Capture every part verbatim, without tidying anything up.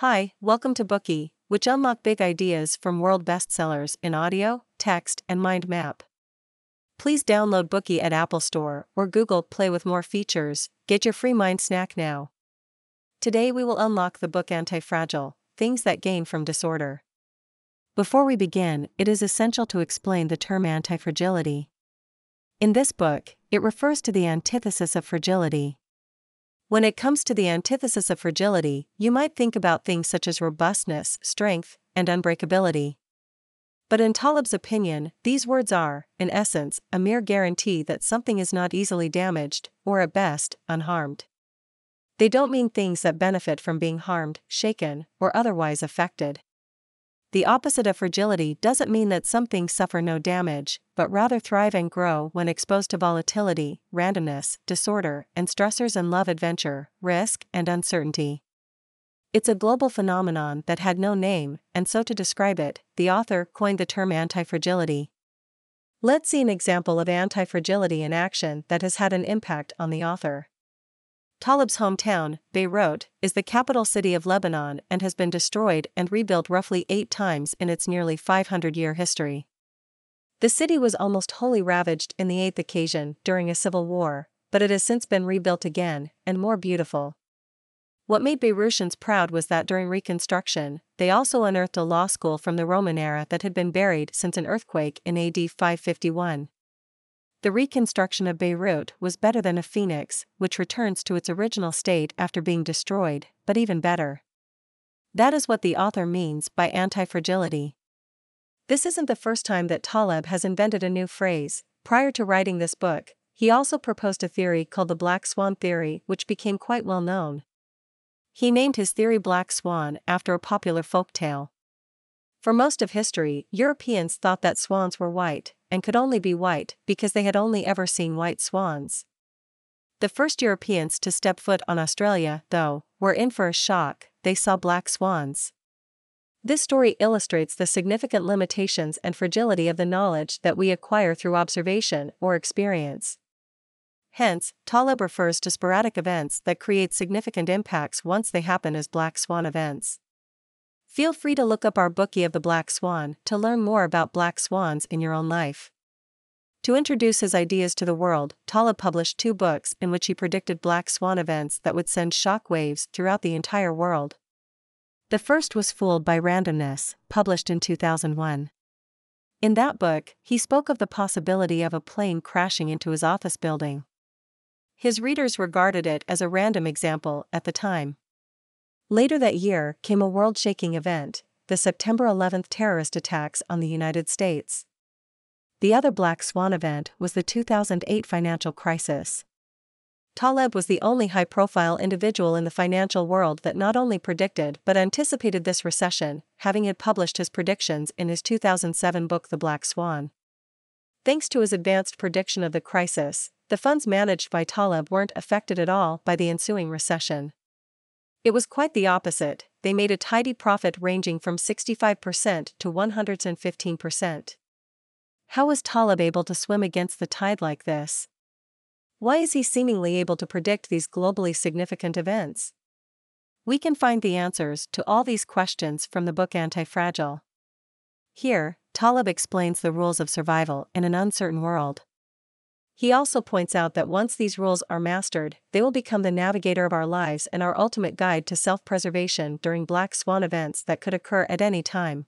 Hi, welcome to Bookey, which unlock big ideas from world bestsellers in audio, text, and mind map. Please download Bookey at Apple Store or Google Play with more features. Get your free mind snack now. Today we will unlock the book Anti-Fragile: Things That Gain from Disorder. Before we begin, it is essential to explain the term anti-fragility. In this book, it refers to the antithesis of fragility. When it comes to the antithesis of fragility, you might think about things such as robustness, strength, and unbreakability. But in Taleb's opinion, these words are, in essence, a mere guarantee that something is not easily damaged, or at best, unharmed. They don't mean things that benefit from being harmed, shaken, or otherwise affected. The opposite of fragility doesn't mean that some things suffer no damage, but rather thrive and grow when exposed to volatility, randomness, disorder, and stressors in love, adventure, risk, and uncertainty. It's a global phenomenon that had no name, and so to describe it, the author coined the term anti-fragility. Let's see an example of anti-fragility in action that has had an impact on the author. Taleb's hometown, Beirut, is the capital city of Lebanon and has been destroyed and rebuilt roughly eight times in its nearly five hundred year history. The city was almost wholly ravaged in the eighth occasion during a civil war, but it has since been rebuilt again, and more beautiful. What made Beirutians proud was that during reconstruction, they also unearthed a law school from the Roman era that had been buried since an earthquake in A D five fifty-one. The reconstruction of Beirut was better than a phoenix, which returns to its original state after being destroyed, but even better. That is what the author means by anti-fragility. This isn't the first time that Taleb has invented a new phrase. Prior to writing this book, he also proposed a theory called the Black Swan theory, which became quite well known. He named his theory Black Swan after a popular folk tale. For most of history, Europeans thought that swans were white, and could only be white because they had only ever seen white swans. The first Europeans to step foot on Australia, though, were in for a shock. They saw black swans. This story illustrates the significant limitations and fragility of the knowledge that we acquire through observation or experience. Hence, Taleb refers to sporadic events that create significant impacts once they happen as black swan events. Feel free to look up our Bookey of the Black Swan to learn more about black swans in your own life. To introduce his ideas to the world, Taleb published two books in which he predicted black swan events that would send shock waves throughout the entire world. The first was Fooled by Randomness, published in two thousand one. In that book, he spoke of the possibility of a plane crashing into his office building. His readers regarded it as a random example at the time. Later that year came a world-shaking event, the September eleventh terrorist attacks on the United States. The other black swan event was the two thousand eight financial crisis. Taleb was the only high-profile individual in the financial world that not only predicted but anticipated this recession, having had published his predictions in his two thousand seven book The Black Swan. Thanks to his advanced prediction of the crisis, the funds managed by Taleb weren't affected at all by the ensuing recession. It was quite the opposite. They made a tidy profit ranging from sixty-five percent to one hundred fifteen percent. How was Taleb able to swim against the tide like this? Why is he seemingly able to predict these globally significant events? We can find the answers to all these questions from the book Anti-Fragile. Here, Taleb explains the rules of survival in an uncertain world. He also points out that once these rules are mastered, they will become the navigator of our lives and our ultimate guide to self-preservation during black swan events that could occur at any time.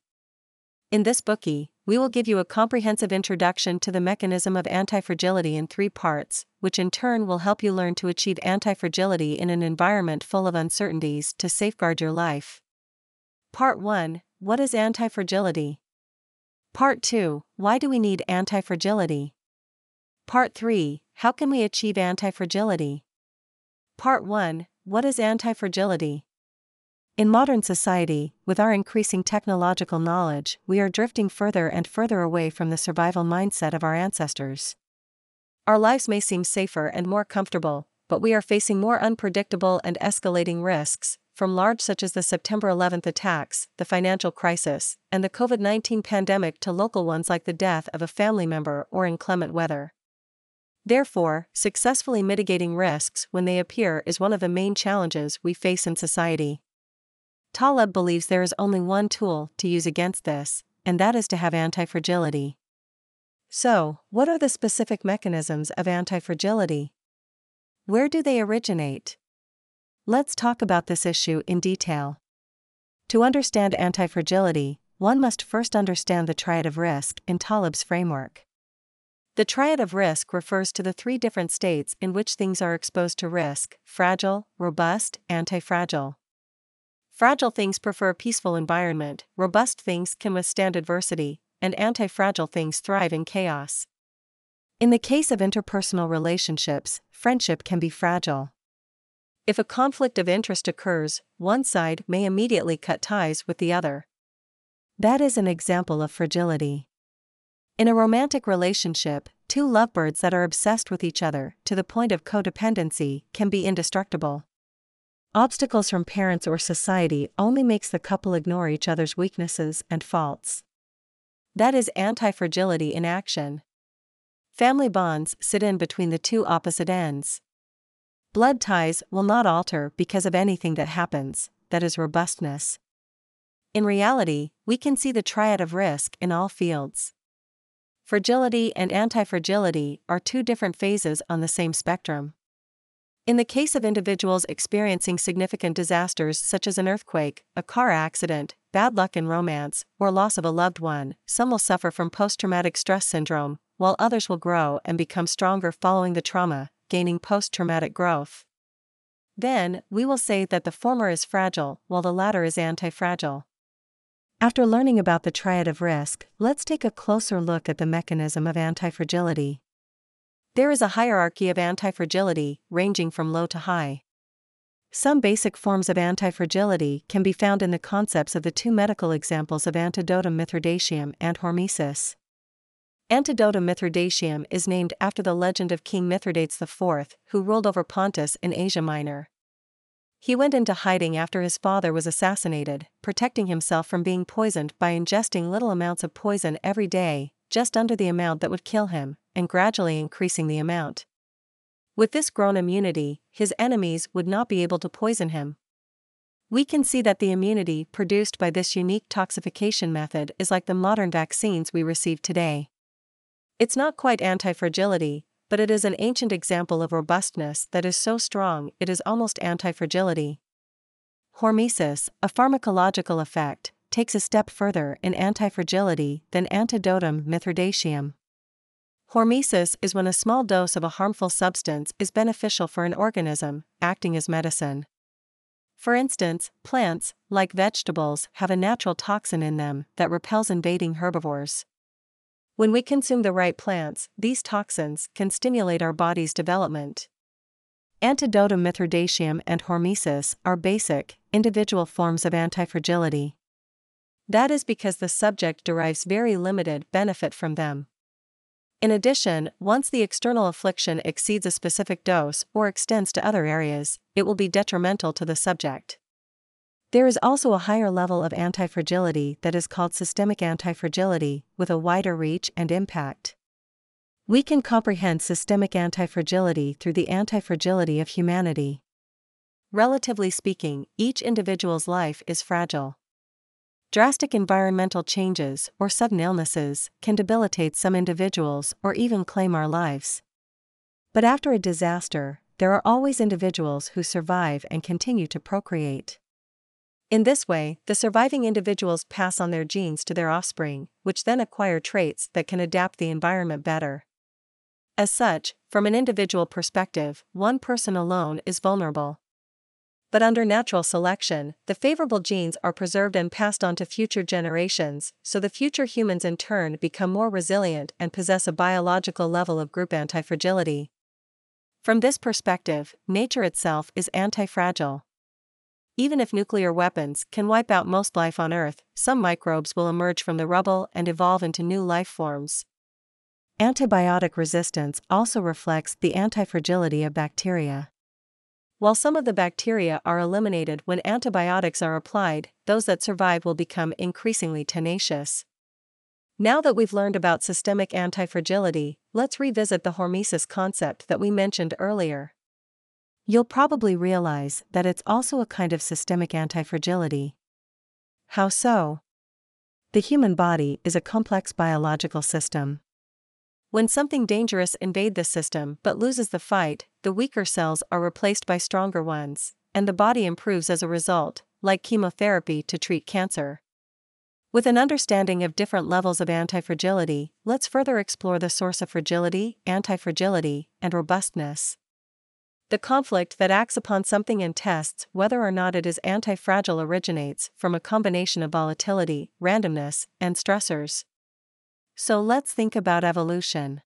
In this Bookey, we will give you a comprehensive introduction to the mechanism of anti-fragility in three parts, which in turn will help you learn to achieve anti-fragility in an environment full of uncertainties to safeguard your life. Part one. What is anti-fragility? Part two. Why do we need anti-fragility? Part three. How can we achieve anti-fragility? Part one. What is anti-fragility? In modern society, with our increasing technological knowledge, we are drifting further and further away from the survival mindset of our ancestors. Our lives may seem safer and more comfortable, but we are facing more unpredictable and escalating risks, from large such as the September eleventh attacks, the financial crisis, and the COVID nineteen pandemic to local ones like the death of a family member or inclement weather. Therefore, successfully mitigating risks when they appear is one of the main challenges we face in society. Taleb believes there is only one tool to use against this, and that is to have anti-fragility. So, what are the specific mechanisms of anti-fragility? Where do they originate? Let's talk about this issue in detail. To understand anti-fragility, one must first understand the triad of risk in Taleb's framework. The triad of risk refers to the three different states in which things are exposed to risk: fragile, robust, anti-fragile. Fragile things prefer a peaceful environment, robust things can withstand adversity, and anti-fragile things thrive in chaos. In the case of interpersonal relationships, friendship can be fragile. If a conflict of interest occurs, one side may immediately cut ties with the other. That is an example of fragility. In a romantic relationship, two lovebirds that are obsessed with each other to the point of codependency can be indestructible. Obstacles from parents or society only makes the couple ignore each other's weaknesses and faults. That is anti-fragility in action. Family bonds sit in between the two opposite ends. Blood ties will not alter because of anything that happens, that is robustness. In reality, we can see the triad of risk in all fields. Fragility and anti-fragility are two different phases on the same spectrum. In the case of individuals experiencing significant disasters such as an earthquake, a car accident, bad luck in romance, or loss of a loved one, some will suffer from post-traumatic stress syndrome, while others will grow and become stronger following the trauma, gaining post-traumatic growth. Then, we will say that the former is fragile, while the latter is anti-fragile. After learning about the triad of risk, let's take a closer look at the mechanism of anti-fragility. There is a hierarchy of anti-fragility, ranging from low to high. Some basic forms of anti-fragility can be found in the concepts of the two medical examples of Antidotum Mithridateum and Hormesis. Antidotum Mithridateum is named after the legend of King Mithridates the fourth, who ruled over Pontus in Asia Minor. He went into hiding after his father was assassinated, protecting himself from being poisoned by ingesting little amounts of poison every day, just under the amount that would kill him, and gradually increasing the amount. With this grown immunity, his enemies would not be able to poison him. We can see that the immunity produced by this unique toxification method is like the modern vaccines we receive today. It's not quite anti-fragility, but it is an ancient example of robustness that is so strong it is almost anti-fragility. Hormesis, a pharmacological effect, takes a step further in anti-fragility than Antidotum Mithridateum. Hormesis is when a small dose of a harmful substance is beneficial for an organism, acting as medicine. For instance, plants, like vegetables, have a natural toxin in them that repels invading herbivores. When we consume the right plants, these toxins can stimulate our body's development. Antidotum Mithridateum and Hormesis are basic, individual forms of anti-fragility. That is because the subject derives very limited benefit from them. In addition, once the external affliction exceeds a specific dose or extends to other areas, it will be detrimental to the subject. There is also a higher level of anti-fragility that is called systemic anti-fragility, with a wider reach and impact. We can comprehend systemic anti-fragility through the anti-fragility of humanity. Relatively speaking, each individual's life is fragile. Drastic environmental changes or sudden illnesses can debilitate some individuals or even claim our lives. But after a disaster, there are always individuals who survive and continue to procreate. In this way, the surviving individuals pass on their genes to their offspring, which then acquire traits that can adapt the environment better. As such, from an individual perspective, one person alone is vulnerable. But under natural selection, the favorable genes are preserved and passed on to future generations, so the future humans in turn become more resilient and possess a biological level of group anti-fragility. From this perspective, nature itself is anti-fragile. Even if nuclear weapons can wipe out most life on Earth, some microbes will emerge from the rubble and evolve into new life forms. Antibiotic resistance also reflects the anti-fragility of bacteria. While some of the bacteria are eliminated when antibiotics are applied, those that survive will become increasingly tenacious. Now that we've learned about systemic anti-fragility, let's revisit the hormesis concept that we mentioned earlier. You'll probably realize that it's also a kind of systemic anti-fragility. How so? The human body is a complex biological system. When something dangerous invades the system but loses the fight, the weaker cells are replaced by stronger ones, and the body improves as a result, like chemotherapy to treat cancer. With an understanding of different levels of antifragility, let's further explore the source of fragility, antifragility, and robustness. The conflict that acts upon something and tests whether or not it is antifragile originates from a combination of volatility, randomness, and stressors. So let's think about evolution.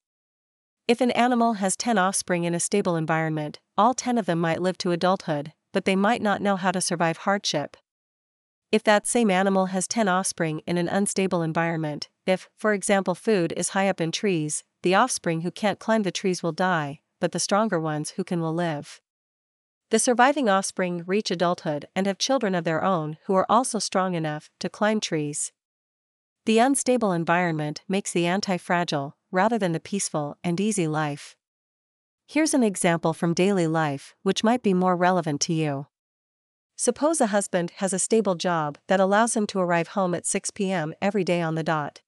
If an animal has ten offspring in a stable environment, all ten of them might live to adulthood, but they might not know how to survive hardship. If that same animal has ten offspring in an unstable environment, if, for example, food is high up in trees, the offspring who can't climb the trees will die, but the stronger ones who can will live. The surviving offspring reach adulthood and have children of their own who are also strong enough to climb trees. The unstable environment makes the anti-fragile, rather than the peaceful and easy life. Here's an example from daily life, which might be more relevant to you. Suppose a husband has a stable job that allows him to arrive home at six p m every day on the dot.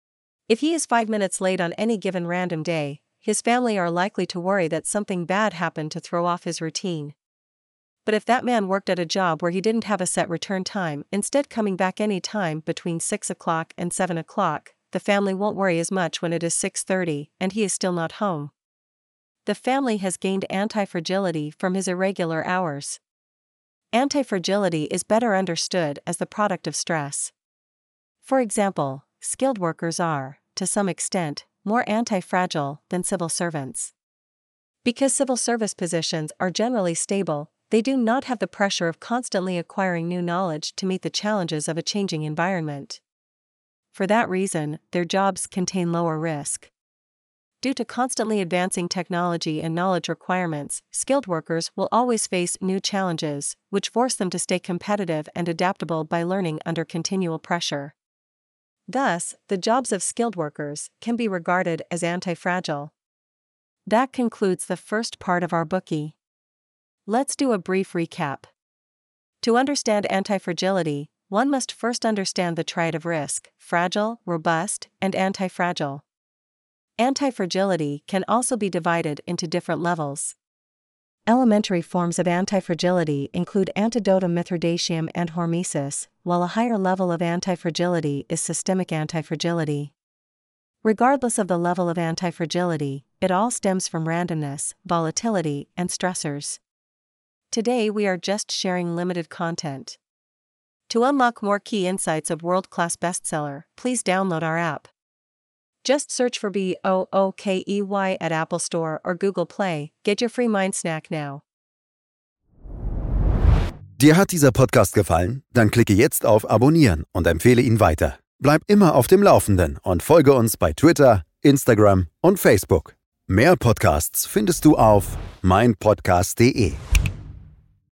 If he is five minutes late on any given random day, his family are likely to worry that something bad happened to throw off his routine. But if that man worked at a job where he didn't have a set return time, instead coming back any time between six o'clock and seven o'clock, the family won't worry as much when it is six thirty and he is still not home. The family has gained anti-fragility from his irregular hours. Anti-fragility is better understood as the product of stress. For example, skilled workers are, to some extent, more anti-fragile than civil servants. Because civil service positions are generally stable, they do not have the pressure of constantly acquiring new knowledge to meet the challenges of a changing environment. For that reason, their jobs contain lower risk. Due to constantly advancing technology and knowledge requirements, skilled workers will always face new challenges, which force them to stay competitive and adaptable by learning under continual pressure. Thus, the jobs of skilled workers can be regarded as anti-fragile. That concludes the first part of our Bookey. Let's do a brief recap. To understand antifragility, one must first understand the triad of risk, fragile, robust, and antifragile. Antifragility can also be divided into different levels. Elementary forms of antifragility include antidotum mithridaceum and hormesis, while a higher level of antifragility is systemic antifragility. Regardless of the level of antifragility, it all stems from randomness, volatility, and stressors. Today we are just sharing limited content. To unlock more key insights of world-class bestseller, please download our app. Just search for B O O K E Y at Apple Store or Google Play. Get your free mind snack now. Dir hat dieser Podcast gefallen? Dann klicke jetzt auf Abonnieren und empfehle ihn weiter. Bleib immer auf dem Laufenden und folge uns bei Twitter, Instagram und Facebook. Mehr Podcasts findest du auf mein podcast punkt de.